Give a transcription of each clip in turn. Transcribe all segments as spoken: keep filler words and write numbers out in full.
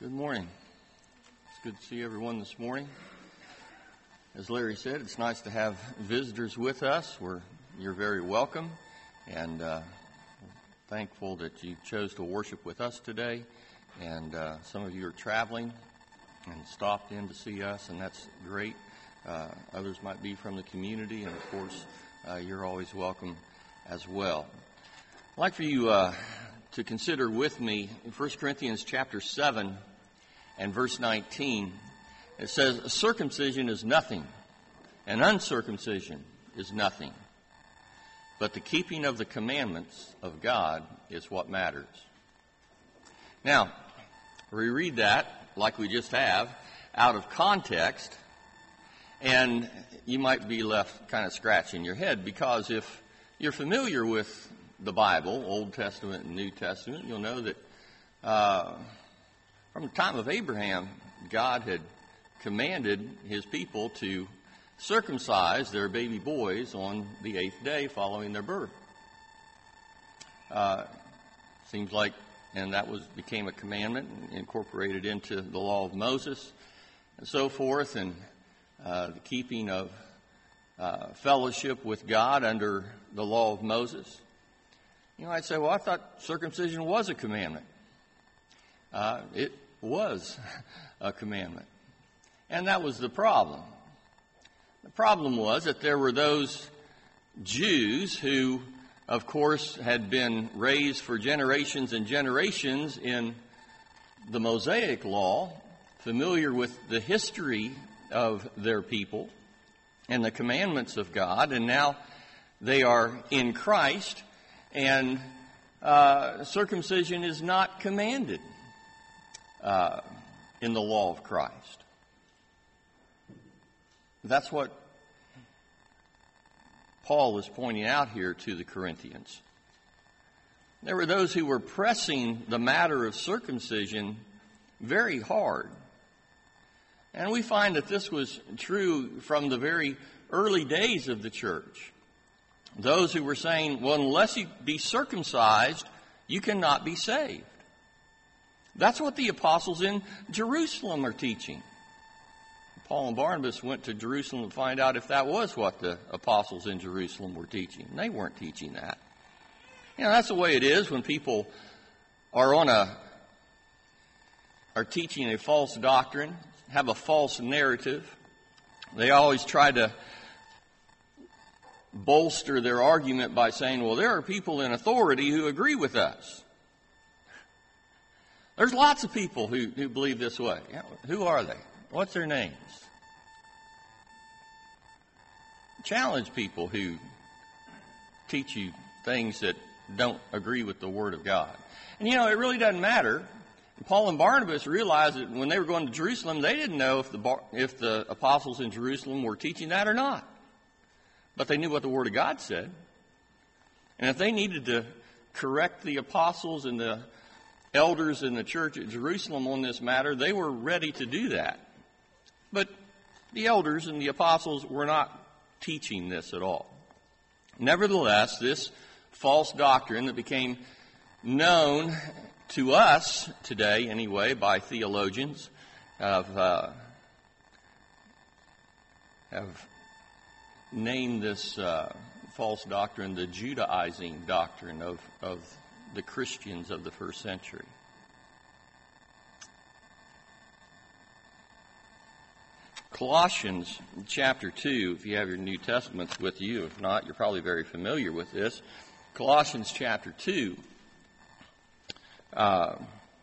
Good morning. It's good to see everyone this morning. As Larry said, it's nice to have visitors with us. We're, you're very welcome, and uh, thankful that you chose to worship with us today. And uh, some of you are traveling and stopped in to see us, and that's great. Uh, others might be from the community, and of course, uh, you're always welcome as well. I'd like for you uh, to consider with me First Corinthians chapter seven and verse nineteen. It says, circumcision is nothing, and uncircumcision is nothing, but the keeping of the commandments of God is what matters. Now, we read that, like we just have, out of context, and you might be left kind of scratching your head, because if you're familiar with the Bible, Old Testament and New Testament, you'll know that uh, from the time of Abraham, God had commanded his people to circumcise their baby boys on the eighth day following their birth. Uh, seems like, and that was became a commandment incorporated into the law of Moses and so forth, and uh, the keeping of uh, fellowship with God under the law of Moses. You know, I'd say, well, I thought circumcision was a commandment. Uh, it was a commandment. And that was the problem. The problem was that there were those Jews who, of course, had been raised for generations and generations in the Mosaic law, familiar with the history of their people and the commandments of God, and now they are in Christ, and uh, circumcision is not commanded uh, in the law of Christ. That's what Paul is pointing out here to the Corinthians. There were those who were pressing the matter of circumcision very hard. And we find that this was true from the very early days of the church. Those who were saying, well, unless you be circumcised, you cannot be saved. That's what the apostles in Jerusalem are teaching. Paul and Barnabas went to Jerusalem to find out if that was what the apostles in Jerusalem were teaching. They weren't teaching that. You know, that's the way it is when people are on a, are teaching a false doctrine, have a false narrative. They always try to bolster their argument by saying, well, there are people in authority who agree with us. There's lots of people who, who believe this way. Who are they? What's their names? Challenge people who teach you things that don't agree with the Word of God. And you know, it really doesn't matter. Paul and Barnabas realized that when they were going to Jerusalem, they didn't know if the if the apostles in Jerusalem were teaching that or not. But they knew what the Word of God said. And if they needed to correct the apostles and the elders in the church at Jerusalem on this matter, they were ready to do that. But the elders and the apostles were not teaching this at all. Nevertheless, this false doctrine that became known to us today, anyway, by theologians, have, uh, have named this uh, false doctrine the Judaizing doctrine of, of the Christians of the first century. Colossians chapter two, if you have your New Testaments with you. If not, you're probably very familiar with this. Colossians chapter two. Uh,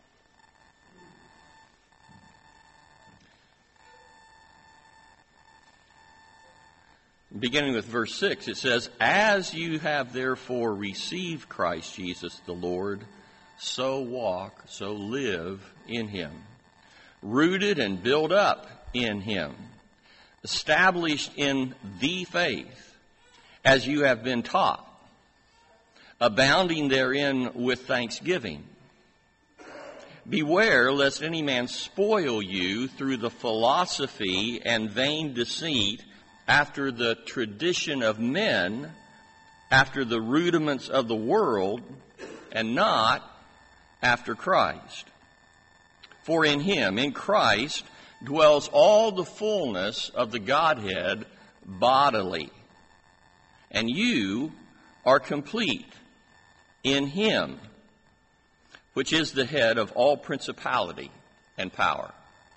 beginning with verse six, it says, as you have therefore received Christ Jesus the Lord, so walk, so live in him, rooted and built up in him, established in the faith, as you have been taught, abounding therein with thanksgiving. Beware lest any man spoil you through the philosophy and vain deceit, after the tradition of men, after the rudiments of the world, and not after Christ. For in him, in Christ, dwells all the fullness of the Godhead bodily. And you are complete in him, which is the head of all principality and power.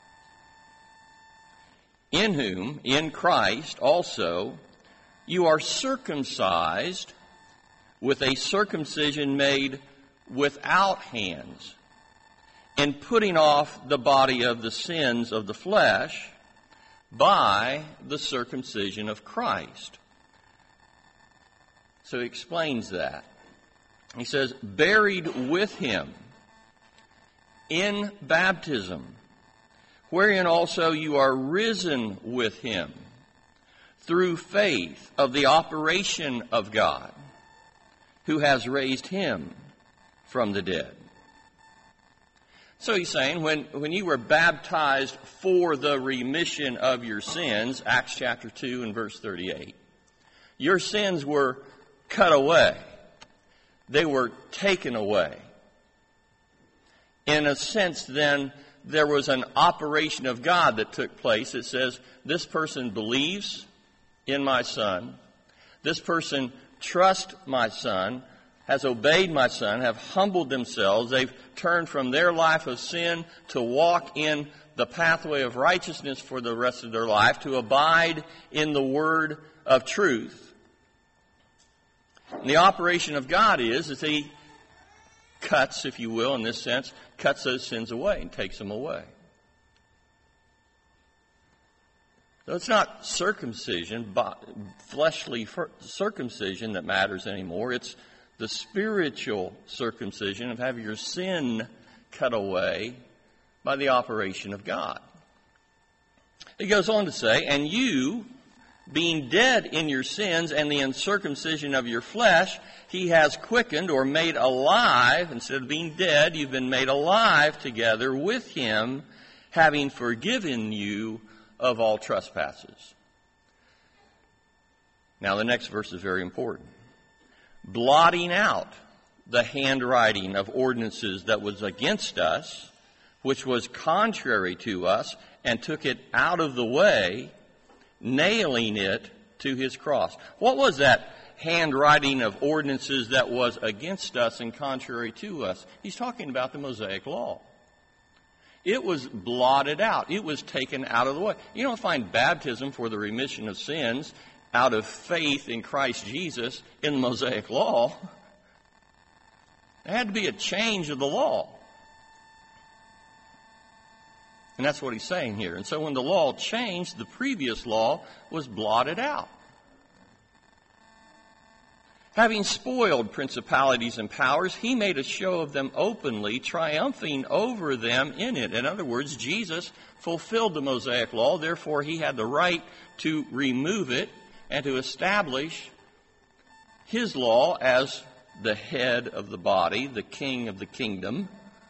In whom, in Christ also, you are circumcised with a circumcision made without hands, in putting off the body of the sins of the flesh by the circumcision of Christ. So he explains that. He says, buried with him in baptism, wherein also you are risen with him through faith of the operation of God, who has raised him from the dead. So he's saying when, when you were baptized for the remission of your sins, Acts chapter two and verse thirty-eight, your sins were cut away. They were taken away. In a sense, then, there was an operation of God that took place. It says, this person believes in my Son. This person trusts my Son, has obeyed my Son, have humbled themselves. They've turned from their life of sin to walk in the pathway of righteousness for the rest of their life, to abide in the word of truth. And the operation of God is that he cuts, if you will, in this sense, cuts those sins away and takes them away. So it's not circumcision, fleshly circumcision that matters anymore. It's the spiritual circumcision of having your sin cut away by the operation of God. He goes on to say, and you, being dead in your sins and the uncircumcision of your flesh, he has quickened or made alive. Instead of being dead, you've been made alive together with him, having forgiven you of all trespasses. Now the next verse is very important. Blotting out the handwriting of ordinances that was against us, which was contrary to us, and took it out of the way, nailing it to his cross. What was that handwriting of ordinances that was against us and contrary to us? He's talking about the Mosaic Law. It was blotted out. It was taken out of the way. You don't find baptism for the remission of sins out of faith in Christ Jesus in the Mosaic Law. There had to be a change of the law. And that's what he's saying here. And so when the law changed, the previous law was blotted out. Having spoiled principalities and powers, he made a show of them openly, triumphing over them in it. In other words, Jesus fulfilled the Mosaic Law. Therefore, he had the right to remove it and to establish his law as the head of the body, the king of the kingdom.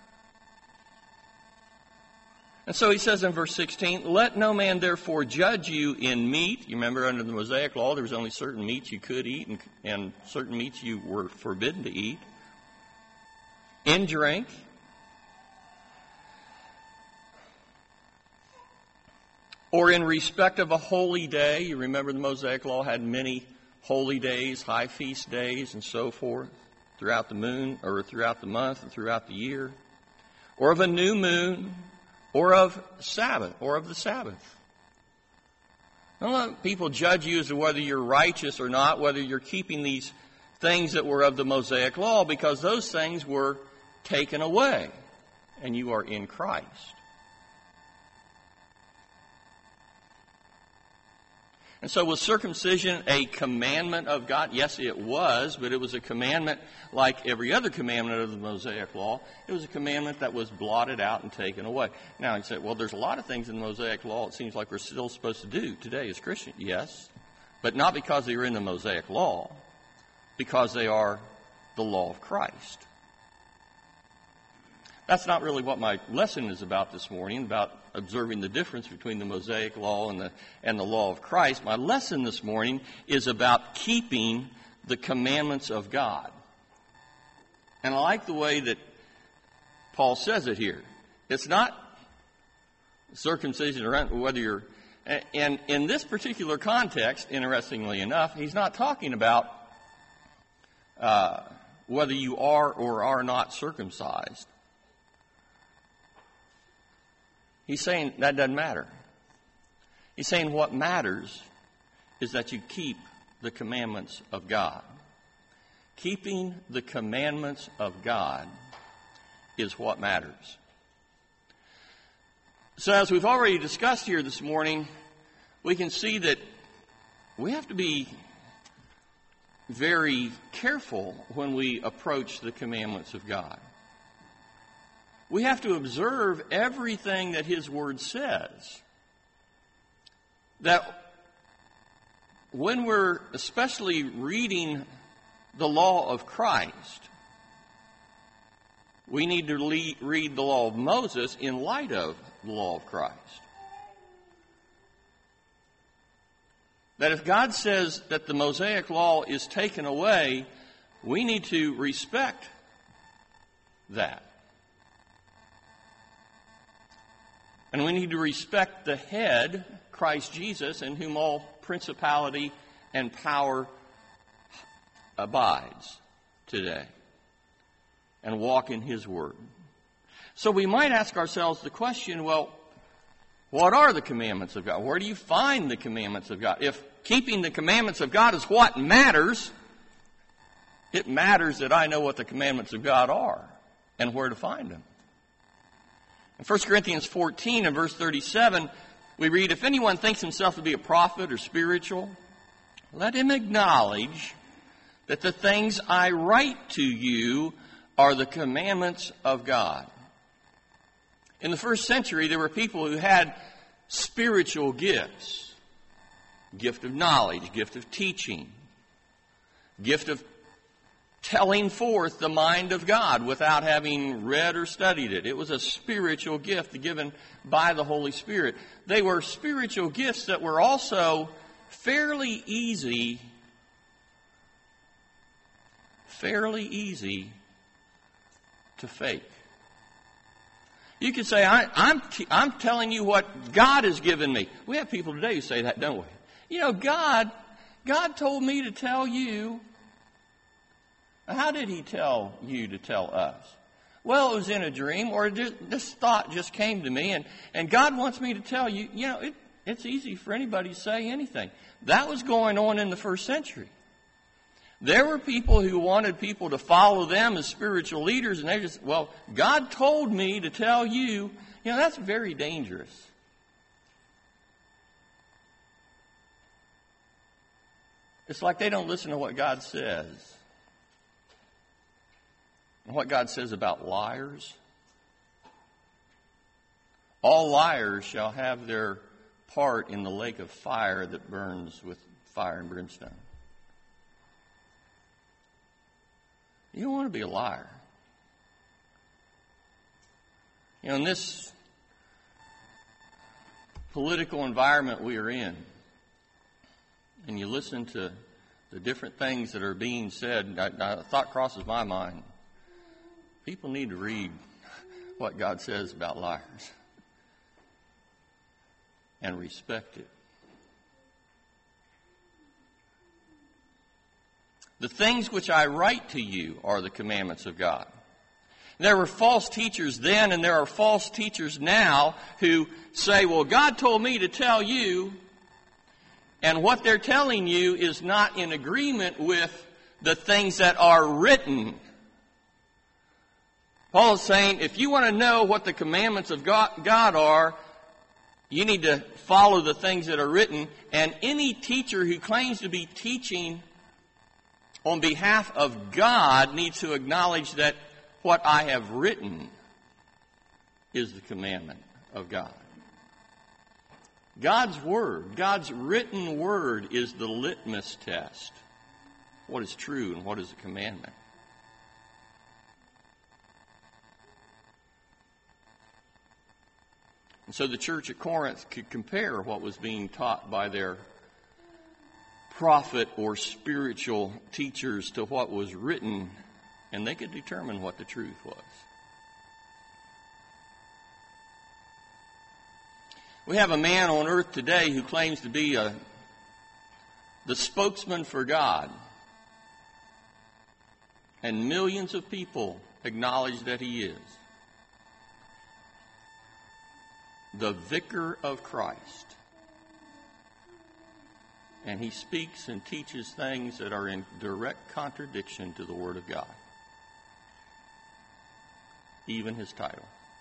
And so he says in verse sixteen, let no man therefore judge you in meat. You remember under the Mosaic Law there was only certain meats you could eat and, and certain meats you were forbidden to eat. In drink. Or in respect of a holy day. You remember the Mosaic Law had many holy days, high feast days, and so forth throughout the moon or throughout the month and throughout the year. Or of a new moon. Or of Sabbath, or of the Sabbath. Don't let people judge you as to whether you're righteous or not, whether you're keeping these things that were of the Mosaic Law, because those things were taken away, and you are in Christ. And so was circumcision a commandment of God? Yes, it was, but it was a commandment like every other commandment of the Mosaic Law. It was a commandment that was blotted out and taken away. Now, you say, well, there's a lot of things in the Mosaic Law it seems like we're still supposed to do today as Christians. Yes, but not because they were in the Mosaic Law, because they are the law of Christ. That's not really what my lesson is about this morning, about observing the difference between the Mosaic Law and the, and the law of Christ. My lesson this morning is about keeping the commandments of God. And I like the way that Paul says it here. It's not circumcision, or whether you're, and in this particular context, interestingly enough, he's not talking about uh, whether you are or are not circumcised. He's saying that doesn't matter. He's saying what matters is that you keep the commandments of God. Keeping the commandments of God is what matters. So as we've already discussed here this morning, we can see that we have to be very careful when we approach the commandments of God. We have to observe everything that His Word says. That when we're especially reading the law of Christ, we need to le- read the law of Moses in light of the law of Christ. That if God says that the Mosaic law is taken away, we need to respect that. And we need to respect the head, Christ Jesus, in whom all principality and power abides today, and walk in His Word. So we might ask ourselves the question, well, what are the commandments of God? Where do you find the commandments of God? If keeping the commandments of God is what matters, it matters that I know what the commandments of God are and where to find them. In First Corinthians fourteen and verse thirty-seven, we read, if anyone thinks himself to be a prophet or spiritual, let him acknowledge that the things I write to you are the commandments of God. In the first century, there were people who had spiritual gifts. Gift of knowledge, gift of teaching, gift of telling forth the mind of God without having read or studied it. It was a spiritual gift given by the Holy Spirit. They were spiritual gifts that were also fairly easy, fairly easy to fake. You could say, I, I'm, t- I'm telling you what God has given me. We have people today who say that, don't we? You know, God, God told me to tell you. How did He tell you to tell us? Well, it was in a dream, or just, this thought just came to me, and, and God wants me to tell you. You know, it, it's easy for anybody to say anything. That was going on in the first century. There were people who wanted people to follow them as spiritual leaders, and they just, well, God told me to tell you. You know, that's very dangerous. It's like they don't listen to what God says. And what God says about liars. All liars shall have their part in the lake of fire that burns with fire and brimstone. You don't want to be a liar. You know, in this political environment we are in, and you listen to the different things that are being said, a thought crosses my mind. People need to read what God says about liars and respect it. The things which I write to you are the commandments of God. There were false teachers then, and there are false teachers now who say, well, God told me to tell you, and what they're telling you is not in agreement with the things that are written. Paul is saying, if you want to know what the commandments of God, God are, you need to follow the things that are written, and any teacher who claims to be teaching on behalf of God needs to acknowledge that what I have written is the commandment of God. God's Word, God's written Word is the litmus test. What is true and what is a commandment? And so the church at Corinth could compare what was being taught by their prophet or spiritual teachers to what was written, and they could determine what the truth was. We have a man on earth today who claims to be a, the spokesman for God. And millions of people acknowledge that he is. The Vicar of Christ. And he speaks and teaches things that are in direct contradiction to the Word of God. Even his title.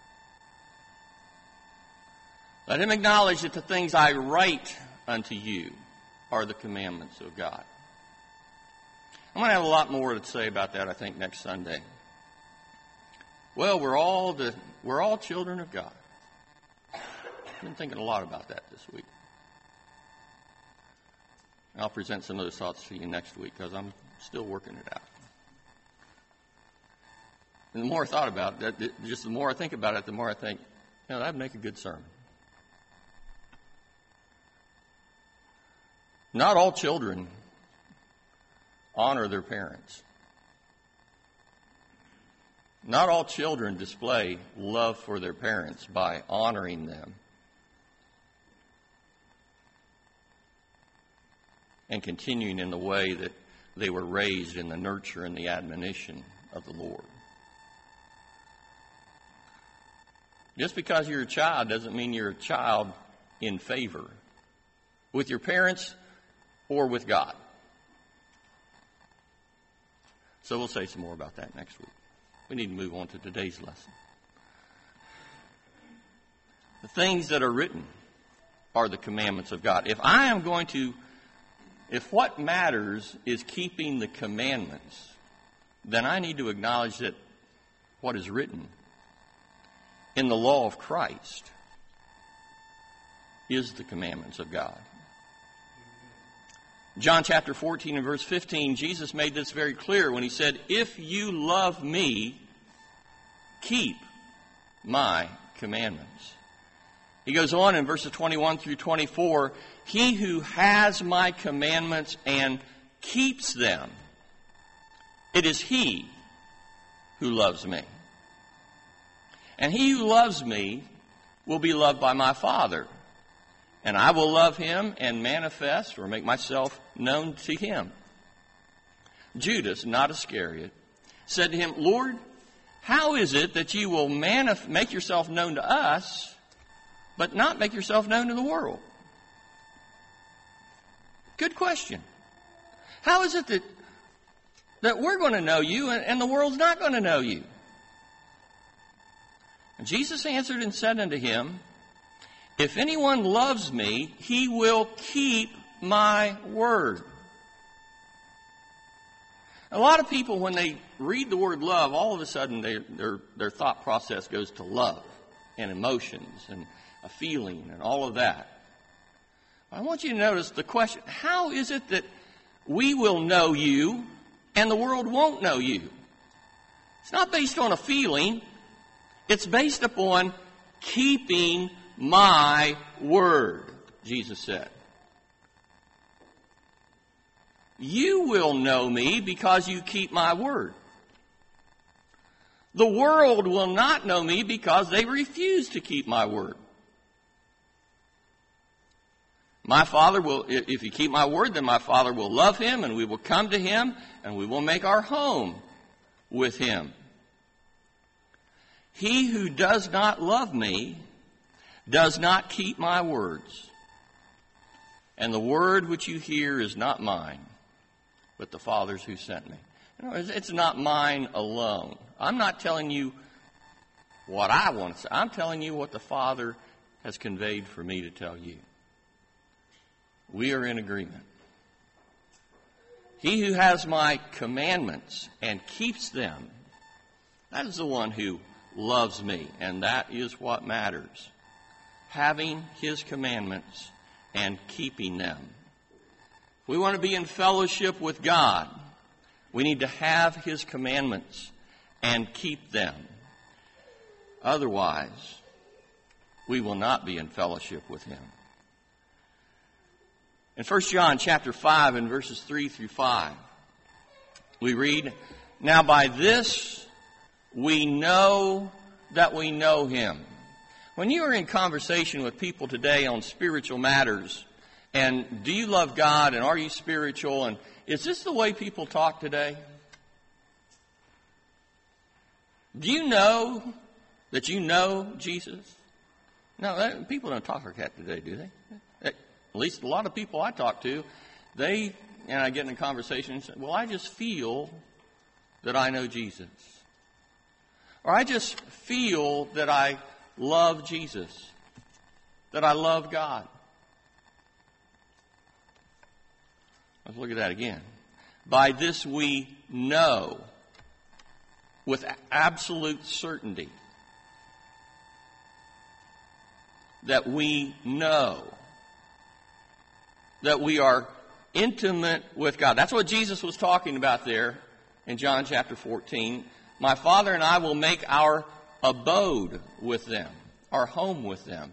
Let him acknowledge that the things I write unto you are the commandments of God. I'm going to have a lot more to say about that, I think, next Sunday. Well, we're all the we're all children of God. I've been thinking a lot about that this week. I'll present some of those thoughts to you next week because I'm still working it out. And the more I thought about it, just the more I think about it, the more I think, you know, that'd make a good sermon. Not all children honor their parents. Not all children display love for their parents by honoring them and continuing in the way that they were raised in the nurture and the admonition of the Lord. Just because you're a child doesn't mean you're a child in favor with your parents or with God. So we'll say some more about that next week. We need to move on to today's lesson. The things that are written are the commandments of God. If I am going to, if what matters is keeping the commandments, then I need to acknowledge that what is written in the law of Christ is the commandments of God. John chapter fourteen and verse fifteen, Jesus made this very clear when he said, if you love me, keep my commandments. He goes on in verses twenty-one through twenty-four, he who has my commandments and keeps them, it is he who loves me. And he who loves me will be loved by my Father. And I will love him and manifest or make myself known to him. Judas, not Iscariot, said to him, Lord, how is it that you will manif- make yourself known to us, but not make yourself known to the world? Good question. How is it that, that we're going to know you and, and the world's not going to know you? And Jesus answered and said unto him, if anyone loves me, he will keep my word. A lot of people, when they read the word love, all of a sudden they, their, their thought process goes to love and emotions and a feeling and all of that. I want you to notice the question, how is it that we will know you and the world won't know you? It's not based on a feeling. It's based upon keeping my word, Jesus said. You will know me because you keep my word. The world will not know me because they refuse to keep my word. My Father will, if you keep my word, then my Father will love him, and we will come to him, and we will make our home with him. He who does not love me does not keep my words. And the word which you hear is not mine, but the Father's who sent me. You know, it's not mine alone. I'm not telling you what I want to say. I'm telling you what the Father has conveyed for me to tell you. We are in agreement. He who has my commandments and keeps them, that is the one who loves me, and that is what matters. Having his commandments and keeping them. If we want to be in fellowship with God, we need to have his commandments and keep them. Otherwise, we will not be in fellowship with him. In First John chapter five and verses three through five, we read, now by this we know that we know him, When you are in conversation with people today on spiritual matters, and do you love God, and are you spiritual, and is this the way people talk today? Do you know that you know Jesus? No, that, people don't talk like that today, do they? At least a lot of people I talk to, they, and I get in a conversation and say, well, I just feel that I know Jesus. Or I just feel that I love Jesus, that I love God. Let's look at that again. By this we know with absolute certainty that we know that we are intimate with God. That's what Jesus was talking about there in John chapter fourteen. My Father and I will make our abode with them, our home with them.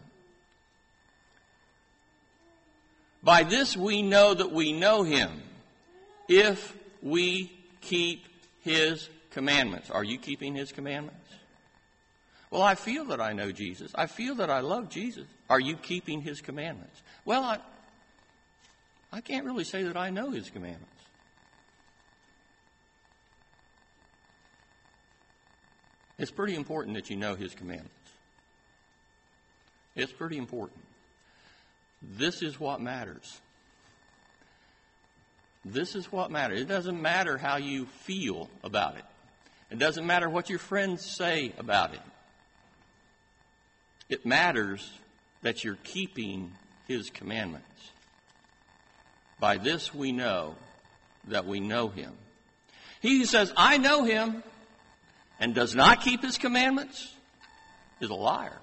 By this we know that we know Him, if we keep His commandments. Are you keeping His commandments? Well, I feel that I know Jesus. I feel that I love Jesus. Are you keeping His commandments? Well, I, I can't really say that I know His commandments. It's pretty important that you know His commandments. It's pretty important. This is what matters. This is what matters. It doesn't matter how you feel about it. It doesn't matter what your friends say about it. It matters that you're keeping His commandments. By this we know that we know Him. He who says, I know Him, and does not keep His commandments is a liar.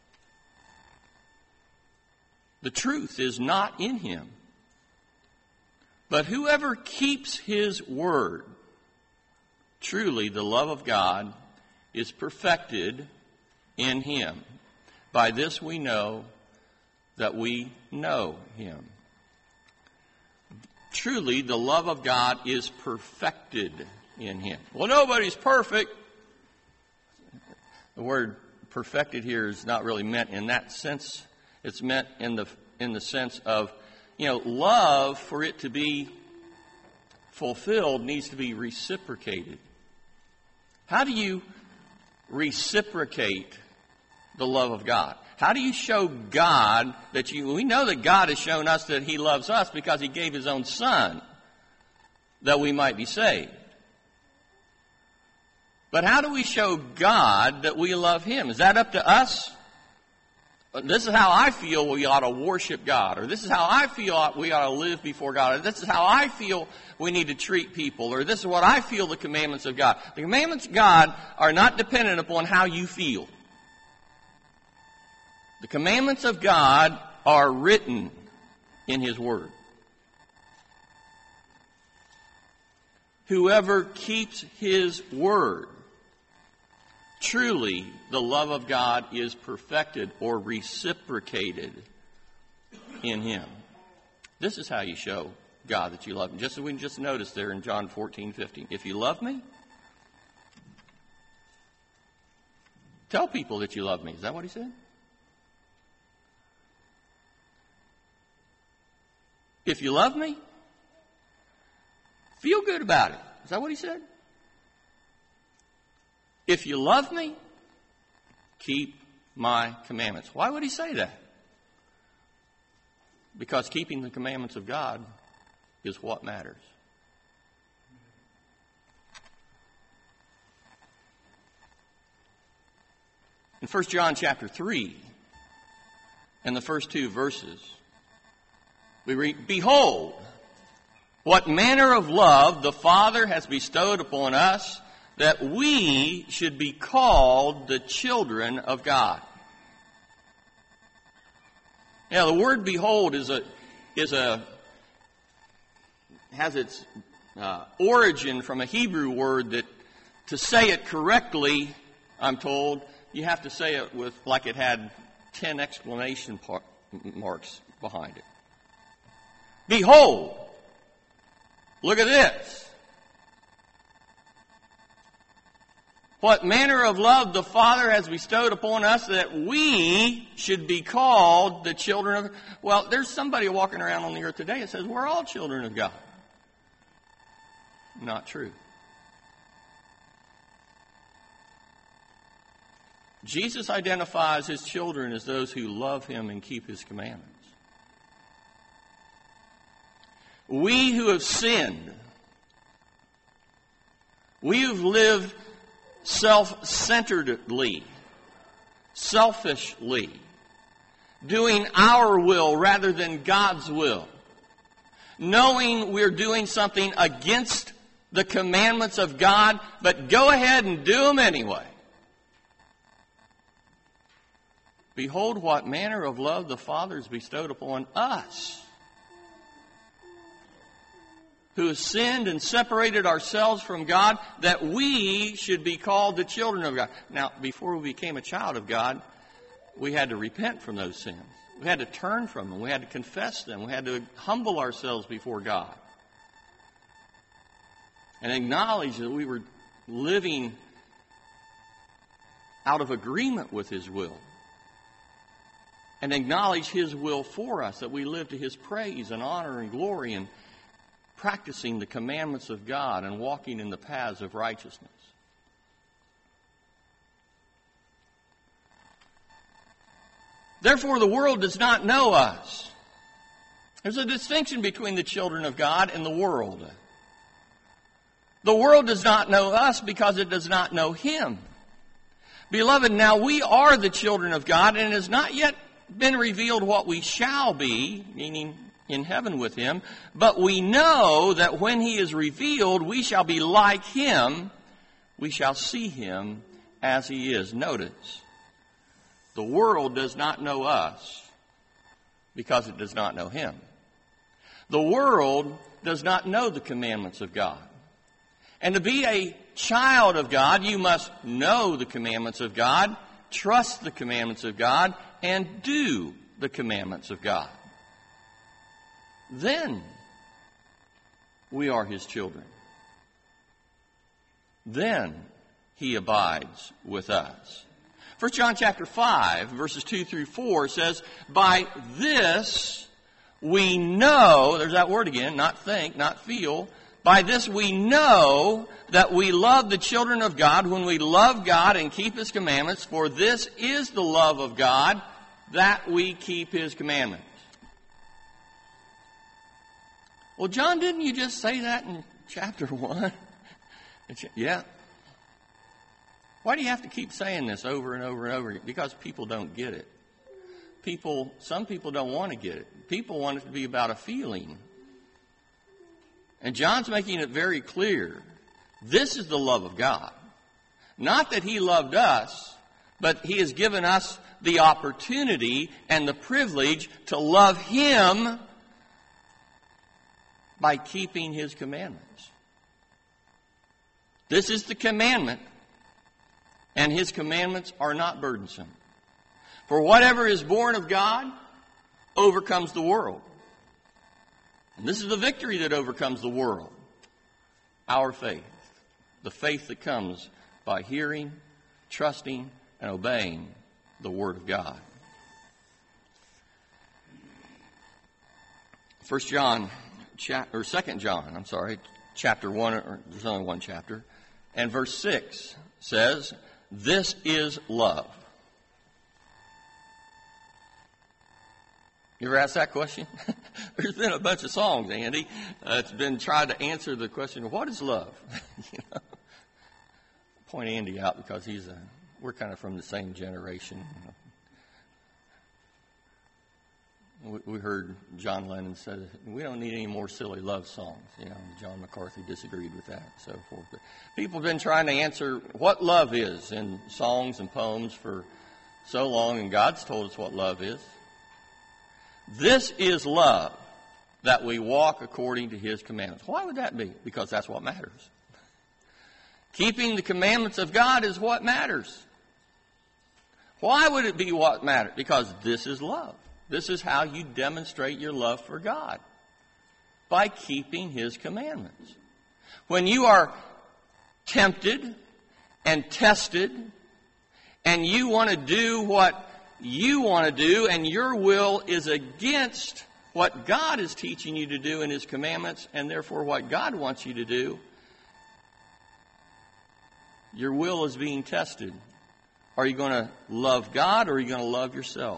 The truth is not in him. But whoever keeps His word, truly the love of God is perfected in him. By this we know that we know Him. Truly the love of God is perfected in him. Well, nobody's perfect. The word perfected here is not really meant in that sense. It's meant in the in the sense of, you know, love, for it to be fulfilled, needs to be reciprocated. How do you reciprocate the love of God? How do you show God that you... We know that God has shown us that He loves us because He gave His own Son that we might be saved. But how do we show God that we love Him? Is that up to us? This is how I feel we ought to worship God. Or this is how I feel we ought to live before God. Or this is how I feel we need to treat people. Or this is what I feel the commandments of God. The commandments of God are not dependent upon how you feel. The commandments of God are written in His Word. Whoever keeps His Word, truly the love of God is perfected or reciprocated in him. This is how you show God that you love Him. Just as we just noticed there in John fourteen fifteen. If you love me, tell people that you love me. Is that what He said? If you love me, feel good about it. Is that what He said? If you love me, keep my commandments. Why would He say that? Because keeping the commandments of God is what matters. In First John chapter three, in the first two verses, we read, Behold, what manner of love the Father has bestowed upon us, that we should be called the children of God. Now, the word "behold" is a is a has its uh, origin from a Hebrew word that, to say it correctly, I'm told, you have to say it with like it had ten exclamation par- marks behind it. Behold! Look at this. what manner of love the Father has bestowed upon us that we should be called the children of... Well, there's somebody walking around on the earth today that says we're all children of God. Not true. Jesus identifies his children as those who love him and keep his commandments. We who have sinned, we who've lived self-centeredly, selfishly, doing our will rather than God's will, knowing we're doing something against the commandments of God, but go ahead and do them anyway. Behold what manner of love the Father has bestowed upon us, who have sinned and separated ourselves from God, that we should be called the children of God. Now, before we became a child of God, we had to repent from those sins. We had to turn from them. We had to confess them. We had to humble ourselves before God and acknowledge that we were living out of agreement with his will, and acknowledge his will for us, that we live to his praise and honor and glory, and practicing the commandments of God and walking in the paths of righteousness. Therefore, the world does not know us. There's a distinction between the children of God and the world. The world does not know us because it does not know him. Beloved, now we are the children of God, and it has not yet been revealed what we shall be, meaning in heaven with him, but we know that when he is revealed, we shall be like him. We shall see him as he is. Notice, the world does not know us because it does not know him. The world does not know the commandments of God. And to be a child of God, you must know the commandments of God, trust the commandments of God, and do the commandments of God. Then we are his children. Then he abides with us. First John chapter five, verses two through four says, by this we know, there's that word again, not think, not feel. By this we know that we love the children of God when we love God and keep his commandments. For this is the love of God, that we keep his commandments. Well, John, didn't you just say that in chapter one? Yeah. Why do you have to keep saying this over and over and over again? Because people don't get it. People, some people don't want to get it. People want it to be about a feeling. And John's making it very clear. This is the love of God. Not that he loved us, but he has given us the opportunity and the privilege to love him by keeping his commandments. This is the commandment, and his commandments are not burdensome. For whatever is born of God overcomes the world. And this is the victory that overcomes the world. Our faith. The faith that comes by hearing, trusting, and obeying the Word of God. First John, or Second John, I'm sorry, chapter one, or there's only one chapter, and verse six says, this is love. You ever asked that question? There's been a bunch of songs, Andy. Uh, it's been trying to answer the question, what is love? you know? Point Andy out because he's a, we're kind of from the same generation. We, we heard John Lennon say, we don't need any more silly love songs. You know, John McCarthy disagreed with that and so forth. But people have been trying to answer what love is in songs and poems for so long, and God's told us what love is. This is love, that we walk according to his commandments. Why would that be? Because that's what matters. Keeping the commandments of God is what matters. Why would it be what matters? Because this is love. This is how you demonstrate your love for God. By keeping his commandments. When you are tempted and tested, and you want to do what you want to do, and your will is against what God is teaching you to do in His commandments, and therefore what God wants you to do, your will is being tested. Are you going to love God, or are you going to love yourself?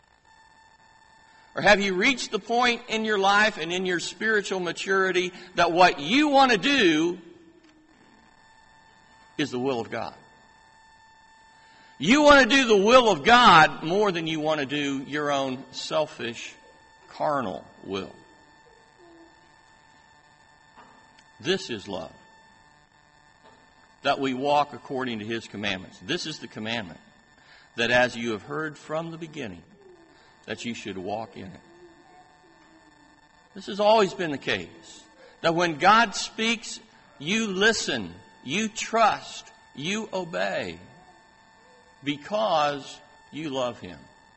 Or have you reached the point in your life and in your spiritual maturity that what you want to do is the will of God? You want to do the will of God more than you want to do your own selfish, carnal will. This is love. That we walk according to His commandments. This is the commandment. That as you have heard from the beginning, that you should walk in it. This has always been the case. That when God speaks, you listen, you trust, you obey. Because you love Him.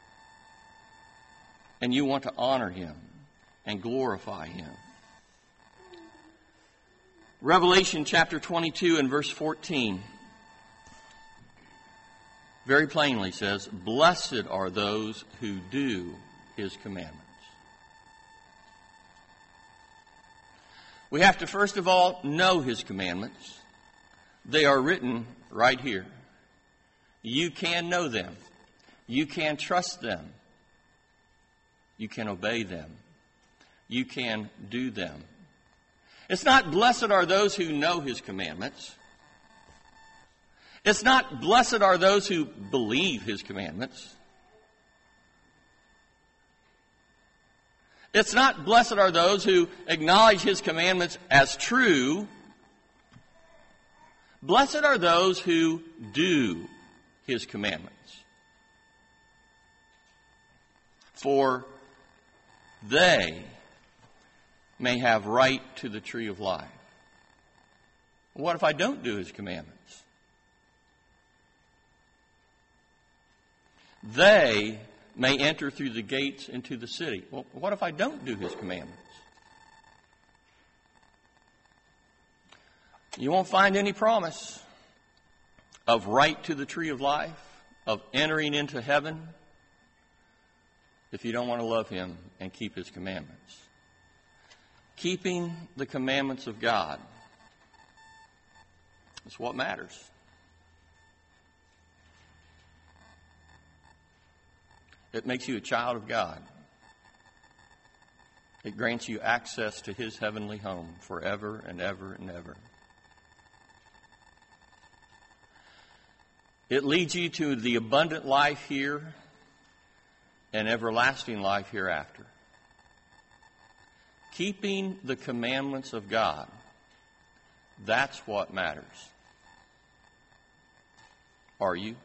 And you want to honor Him and glorify Him. Revelation chapter twenty-two and verse fourteen very plainly says, "Blessed are those who do His commandments." We have to first of all know His commandments. They are written right here. You can know them. You can trust them. You can obey them. You can do them. It's not blessed are those who know His commandments. It's not blessed are those who believe His commandments. It's not blessed are those who acknowledge His commandments as true. Blessed are those who do His commandments. For they may have right to the tree of life. What if I don't do His commandments? They may enter through the gates into the city. Well, what if I don't do His commandments? You won't find any promise of right to the tree of life, of entering into heaven, if you don't want to love Him and keep His commandments. Keeping the commandments of God is what matters. It makes you a child of God. It grants you access to His heavenly home forever and ever and ever. It leads you to the abundant life here and everlasting life hereafter. Keeping the commandments of God, that's what matters. Are you?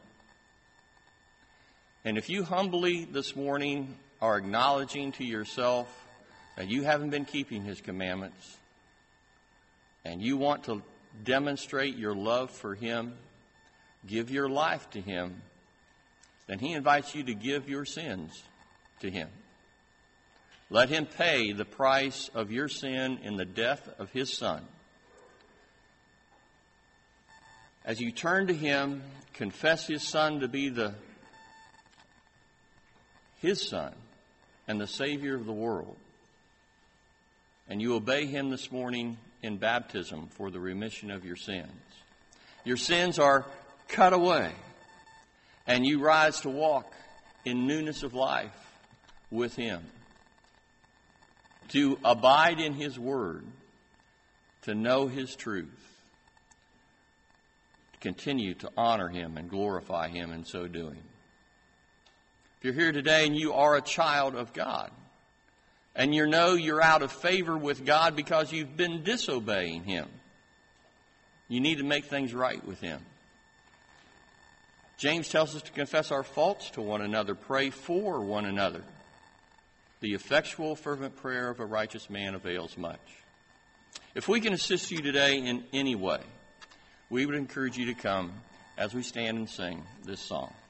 And if you humbly this morning are acknowledging to yourself that you haven't been keeping His commandments, and you want to demonstrate your love for Him, give your life to Him, then He invites you to give your sins to Him. Let Him pay the price of your sin in the death of His Son. As you turn to Him, confess His Son to be the His Son and the Savior of the world, and you obey Him this morning in baptism for the remission of your sins, your sins are cut away, and you rise to walk in newness of life with Him, to abide in His Word, to know His truth, to continue to honor Him and glorify Him in so doing. If you're here today and you are a child of God, and you know you're out of favor with God because you've been disobeying Him, you need to make things right with Him. James tells us to confess our faults to one another, pray for one another. The effectual, fervent prayer of a righteous man avails much. If we can assist you today in any way, we would encourage you to come as we stand and sing this song.